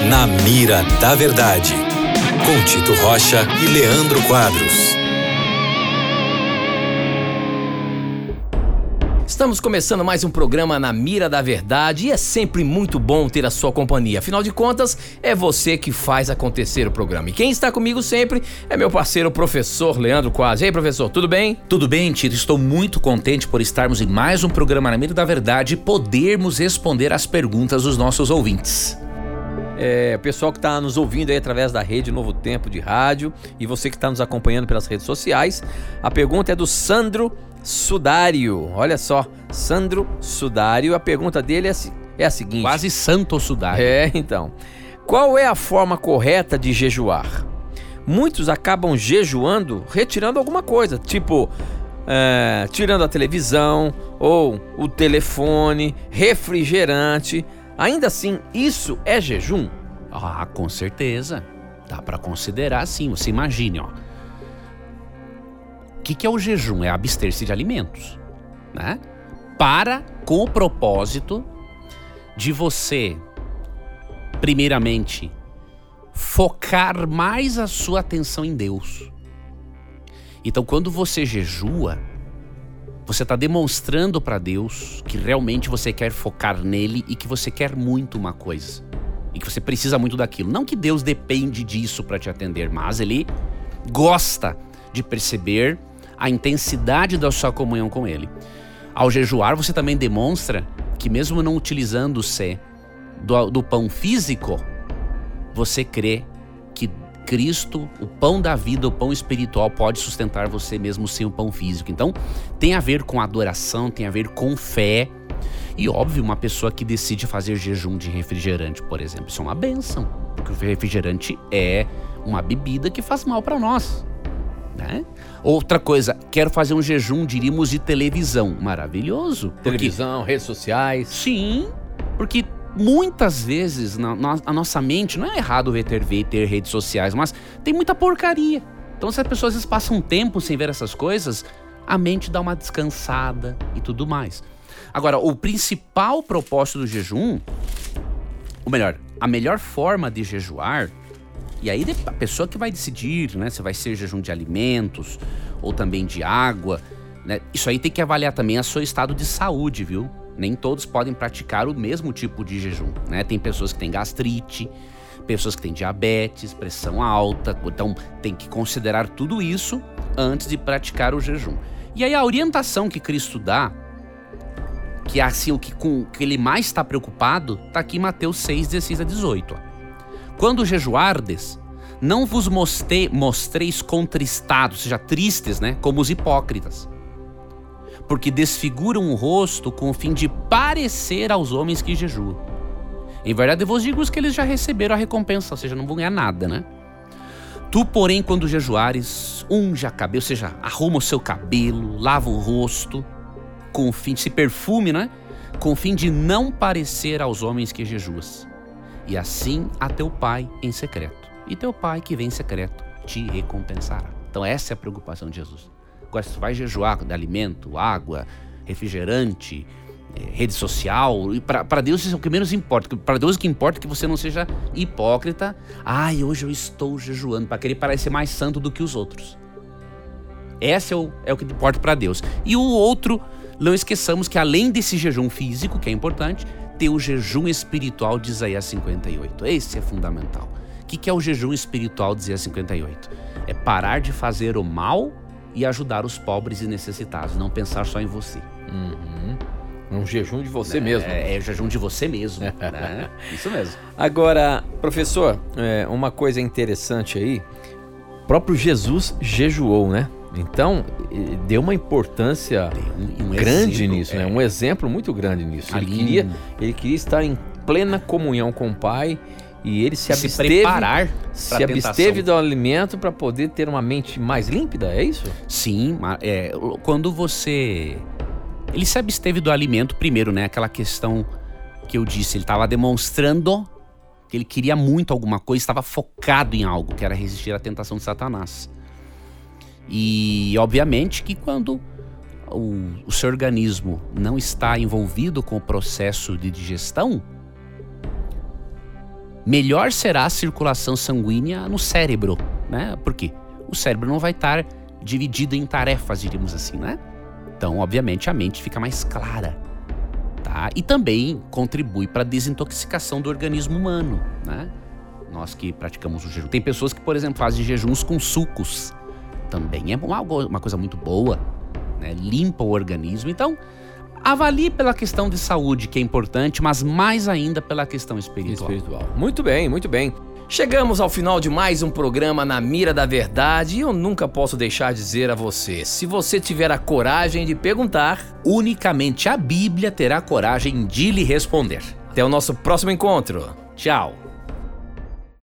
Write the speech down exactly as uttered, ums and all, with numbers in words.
Na Mira da Verdade, com Tito Rocha e Leandro Quadros. Estamos começando mais um programa Na Mira da Verdade e é sempre muito bom ter a sua companhia. Afinal de contas, é você que faz acontecer o programa. E quem está comigo sempre é meu parceiro, professor Leandro Quadros. E aí, professor, tudo bem? Tudo bem, Tito. Estou muito contente por estarmos em mais um programa Na Mira da Verdade e podermos responder as perguntas dos nossos ouvintes. É, o pessoal que está nos ouvindo aí através da rede Novo Tempo de Rádio e você que está nos acompanhando pelas redes sociais, a pergunta é do Sandro Sudário. Olha só, Sandro Sudário, a pergunta dele é, é a seguinte. Quase Santo Sudário. É, então. Qual é a forma correta de jejuar? Muitos acabam jejuando retirando alguma coisa, tipo é, tirando a televisão ou o telefone, refrigerante. Ainda assim, isso é jejum? Ah, com certeza. Dá para considerar sim. Você imagine, ó. O que, que é o jejum? É abster-se de alimentos, né? Para com o propósito de você, primeiramente, focar mais a sua atenção em Deus. Então, quando você jejua, você está demonstrando para Deus que realmente você quer focar nele e que você quer muito uma coisa. E que você precisa muito daquilo. Não que Deus depende disso para te atender, mas ele gosta de perceber a intensidade da sua comunhão com ele. Ao jejuar, você também demonstra que mesmo não utilizando-se do, do pão físico, você crê que Cristo, o pão da vida, o pão espiritual, pode sustentar você mesmo sem o pão físico. Então, tem a ver com adoração, tem a ver com fé. E óbvio, uma pessoa que decide fazer jejum de refrigerante, por exemplo, isso é uma bênção. Porque o refrigerante é uma bebida que faz mal para nós, né? Outra coisa, quero fazer um jejum, diríamos, de televisão. Maravilhoso. Televisão, porque... redes sociais. Sim, porque muitas vezes na, na a nossa mente, não é errado ver T V, ter redes sociais, mas tem muita porcaria. Então se as pessoas às vezes passam um tempo sem ver essas coisas, a mente dá uma descansada e tudo mais. Agora, o principal propósito do jejum, ou melhor, a melhor forma de jejuar, e aí a pessoa que vai decidir, né, se vai ser jejum de alimentos ou também de água, né, isso aí tem que avaliar também o seu estado de saúde, viu? Nem todos podem praticar o mesmo tipo de jejum, né? Tem pessoas que têm gastrite, pessoas que têm diabetes, pressão alta, então tem que considerar tudo isso antes de praticar o jejum. E aí a orientação que Cristo dá, que é assim o que, com, que ele mais está preocupado, está aqui em Mateus seis, dezesseis a dezoito. Ó. Quando jejuardes, não vos mostrei, mostreis contristados, ou seja, tristes, né, como os hipócritas, porque desfiguram o rosto com o fim de parecer aos homens que jejuam. Em verdade, eu vos digo que eles já receberam a recompensa, ou seja, não vão ganhar nada, né? Tu, porém, quando jejuares, unge a cabeça, ou seja, arruma o seu cabelo, lava o rosto, com o fim de se perfume, né? Com o fim de não parecer aos homens que jejuas. E assim a teu pai em secreto. E teu pai que vem em secreto te recompensará. Então essa é a preocupação de Jesus. Agora, se tu vai jejuar de alimento, água, refrigerante, rede social, e para Deus isso é o que menos importa. Para Deus o que importa é que você não seja hipócrita. Ai, hoje eu estou jejuando, para querer parecer mais santo do que os outros. Esse é o, é o que importa para Deus. E o outro, não esqueçamos que além desse jejum físico, que é importante, tem o jejum espiritual de Isaías cinquenta e oito. Esse é fundamental. O que, que é o jejum espiritual de Isaías cinquenta e oito? É parar de fazer o mal e ajudar os pobres e necessitados, não pensar só em você. Uhum. Um jejum de você é, mesmo. É, é o jejum de você mesmo. Né? Isso mesmo. Agora, professor, é, uma coisa interessante aí, o próprio Jesus jejuou, né? Então, deu uma importância um, um grande exemplo, nisso, é. né? Um exemplo muito grande nisso. Ele queria, ele queria estar em plena comunhão com o Pai e ele se absteve, se preparar se absteve do alimento para poder ter uma mente mais límpida, é isso? Sim, é, quando você... Ele se absteve do alimento primeiro, né? Aquela questão que eu disse, ele estava demonstrando que ele queria muito alguma coisa, estava focado em algo, que era resistir à tentação de Satanás. E, obviamente, que quando o, o seu organismo não está envolvido com o processo de digestão, melhor será a circulação sanguínea no cérebro, né? Por quê? O cérebro não vai estar dividido em tarefas, diríamos assim, né? Então, obviamente, a mente fica mais clara, tá? E também contribui para a desintoxicação do organismo humano, né? Nós que praticamos o jejum. Tem pessoas que, por exemplo, fazem jejuns com sucos. Também é uma, uma coisa muito boa, né? Limpa o organismo. Então, avalie pela questão de saúde, que é importante, mas mais ainda pela questão espiritual. espiritual. Muito bem, muito bem. Chegamos ao final de mais um programa Na Mira da Verdade e eu nunca posso deixar de dizer a você, se você tiver a coragem de perguntar, unicamente a Bíblia terá coragem de lhe responder. Até o nosso próximo encontro. Tchau.